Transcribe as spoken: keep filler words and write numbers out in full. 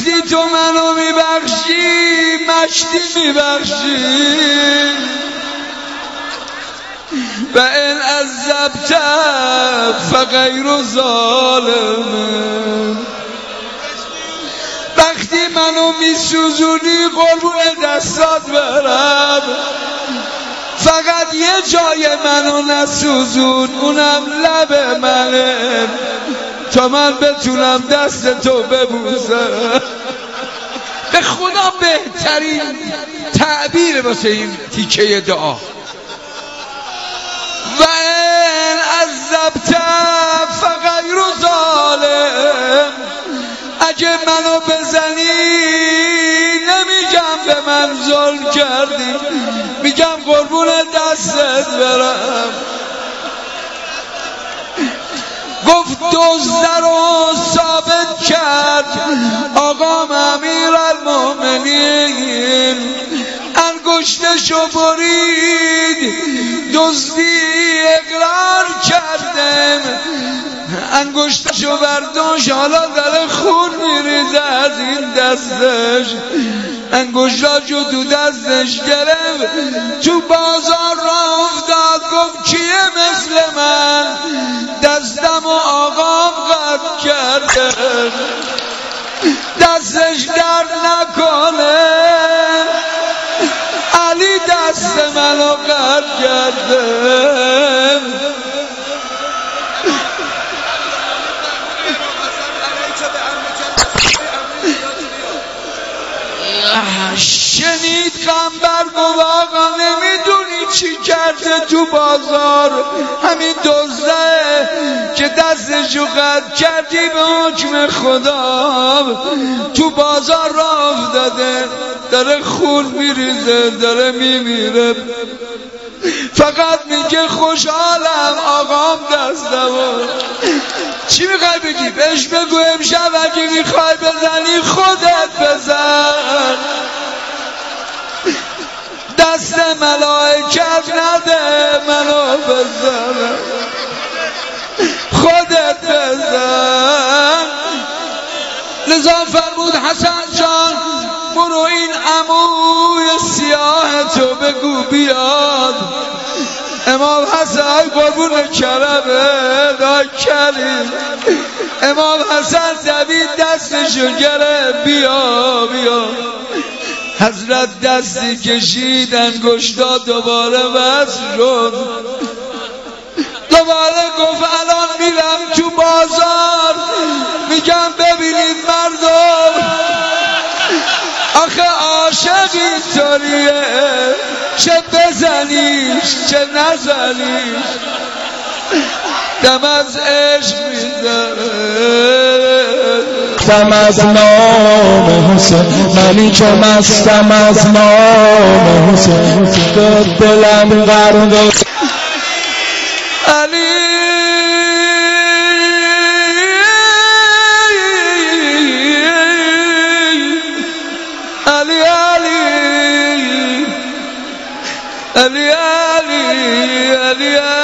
وقتی تو منو میبخشی مشتی میبخشی و این عذبت فغیر ظالم. وقتی منو میسوزونی قربون دستات برم، فقط یه جای منو نسوزون، اونم لب منه، تا من بتونم دست تو ببوسم. به خدا بهترین تعبیر واسه این تیکه دعا. و این عذبت فغیر ظالم، اگه منو بزنی نمیگم به من ظلم کردی، میگم قربون دستت برم. گفت دزد رو ثابت کرد آقام امیرالمومنین، انگشتشو برید دزدی اقرار کردم، انگشتشو برداشت حالا داره خون میریزه از این دستش، انگشتاشو تو دستش گرفت تو بازار راه افتاد، گفت کیه مثل من دستم و آقام قطع کرده، دستش درد نکنه، علی دست منو قطع کرده. شنید قنبر گفت آقا نمیدونی چی کرده تو بازار، همین دزده که دستشو قطع کردی به حکم خدا تو بازار راه افتاده، داره خون میریزه، داره میمیره، فقط میگه خوشحالم آقام دستمو. چی میخوای بگی؟ بهش بگو امشب اگه میخوای بزنی خودت بزن، دست ملائکت نده منو بزن، خودت بزن. لذا فرمود حسن جان برو این عموی سیاه تو بگو بیاد. امام حسن قربون کرمه دای کریم، امام حسن دوید دستشو گرفت بیا بیا. حضرت دستی کشید انگشتا دوباره وصل شد، دوباره گفت الان میرم تو بازار میگم ببینید مردم آخه عاشق اینطوریه، چه بزنیش چه نزنیش دم از عشق میزنه. مستم از نام حسین، منی که مستم از نام حسین، دلم غرق علی علی علی علی علی علی